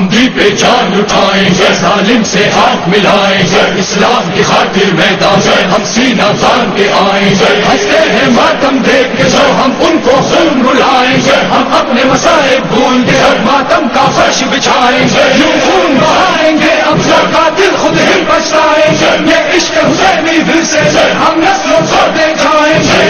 ہم بھی پہ جان اٹھائیں گے، ظالم سے ہاتھ ملائیں گے، اسلام کی خاطر میدان میں ہم سینہ تان کے آئیں گے، ہنستے ہیں ماتم دیکھ کے جو ہم ان کو خون رلائیں گے، ہم اپنے مسائب بھول کے ہر ماتم کا فرش بچھائیں گے، یوں خون بہائیں گے اب جو قاتل خود ہی پچھتائیں گے، یہ عشق حسینی دل سے ہم نسلوں کو دے جائیں گے۔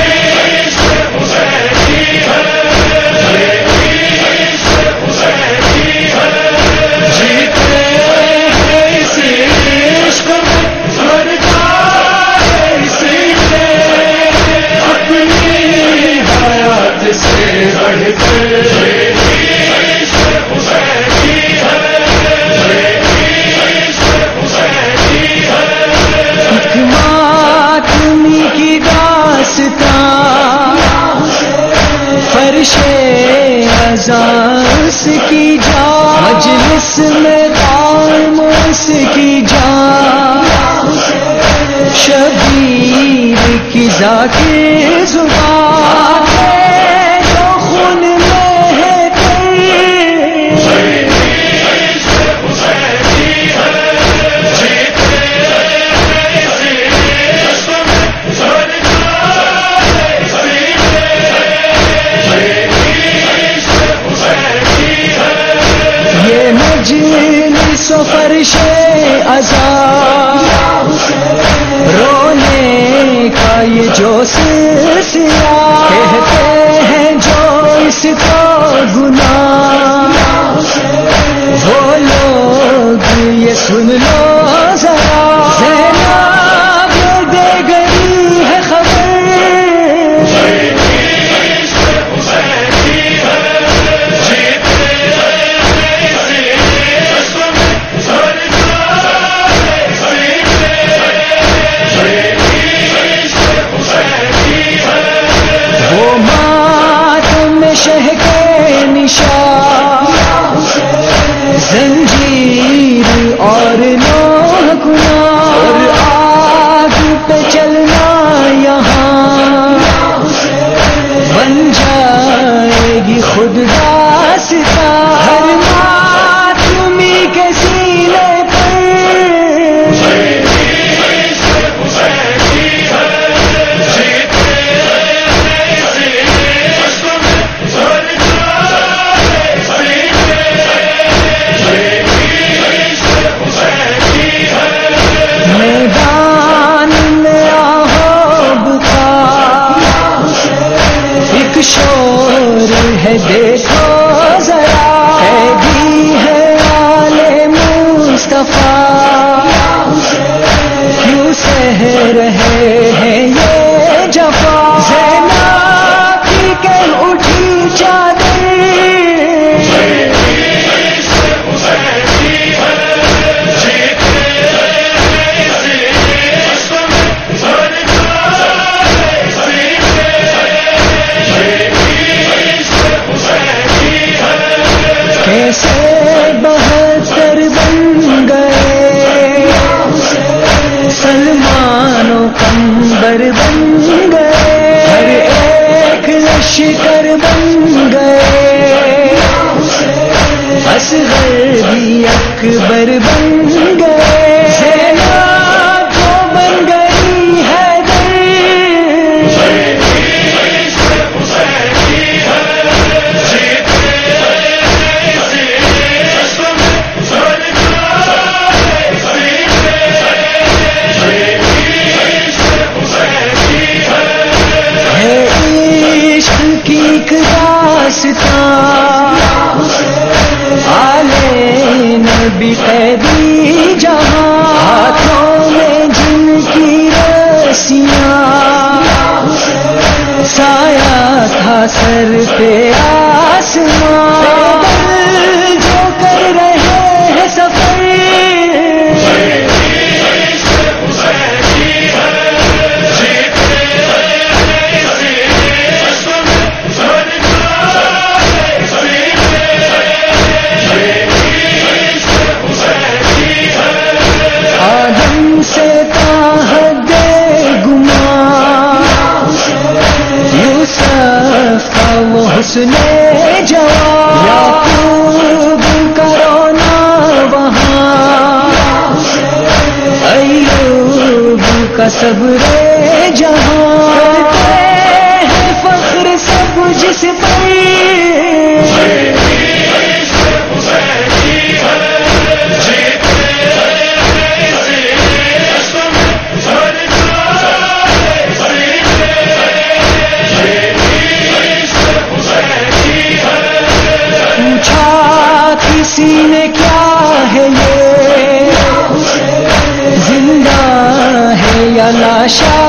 فرش اعزاز کی جان، مجلس میں قائم اس کی جان، شبیر کی ذاکر زبان ہے جو خون میں ہے مجلس و فرش عزا، رونے کا یہ جو سلسلہ، کہتے ہیں جو اس کو گناہ، وہ لوگ یہ سن لو ذرا، زینب دے گئی ہے خبر، شہ کے نشان، زنجیر اور نوح گناہ، اور آگ پہ چلنا یہاں، بن جائے گی خود داستاں ہر ماتمی کے سینے شور ہے، دیکھو ذرا قیدی ہے آل مصطفیٰ، کیوں سہ رہے ہیں یہ جفا، زینب کی کہہ اٹھی چادر، کیسے 72 بن گئے، سلمان و قمبر بن گئے، ہر ایک لشکر بن گئے، اصغر بھی اکبر بن گئے، زینب جو بن گئی حیدر، آلے نبی قیدی جہاں، ہاتھوں میں جن کی رسیاں، سایہ تھا سر پہ آسمان، جو کر رہے ہیں سفر، سے تاحد گمان، یوسف کا وہ حسن جوان، یعقوب کا صبر جہاں کرتے ہیں فخر سب جس پر کسی نے کیا ہے یہ زندہ ہے یا لاشا